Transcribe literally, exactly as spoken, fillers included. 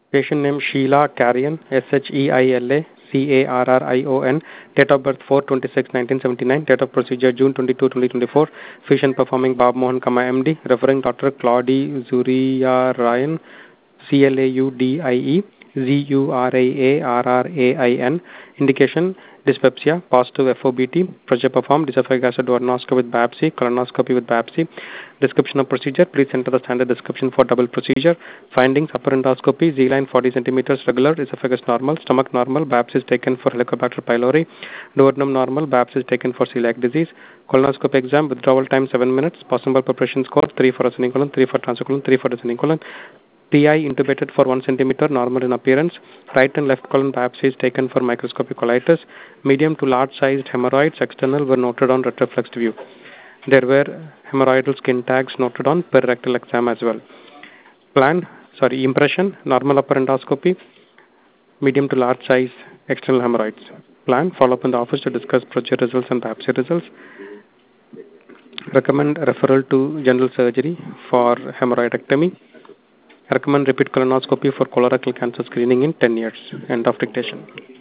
Patient name Sheila Carrion, S H E I L A C A R R I O N. Date of birth four twenty-six nineteen seventy-nine. Date of procedure June twenty-second twenty twenty-four. Physician performing Bob Mohan, M D. Referring Doctor Claudie Zuria Ryan, C L A U D I E Z U R I A R R A I N. Indication dyspepsia, positive F O B T. Procedure performed esophageal acid duodenoscopy with biopsy, colonoscopy with biopsy. Description of procedure. Please enter the standard description for double procedure. Findings: upper endoscopy, Z-line forty centimeters regular, esophagus normal, stomach normal, biopsy is taken for Helicobacter pylori, duodenum normal, biopsy is taken for celiac disease. Colonoscopy exam, withdrawal time seven minutes, possible preparation score three for ascending colon, three for transcolon, three for descending colon. P I intubated for one centimeter, normal in appearance. Right and left colon biopsies taken for microscopic colitis. Medium to large sized hemorrhoids external were noted on retroflexed view. There were hemorrhoidal skin tags noted on per rectal exam as well. Plan, sorry, impression, normal upper endoscopy, medium to large size external hemorrhoids. Plan, follow up in the office to discuss procedure results and biopsy results. Recommend referral to general surgery for hemorrhoidectomy. Recommend repeat colonoscopy for colorectal cancer screening in ten years. End of dictation.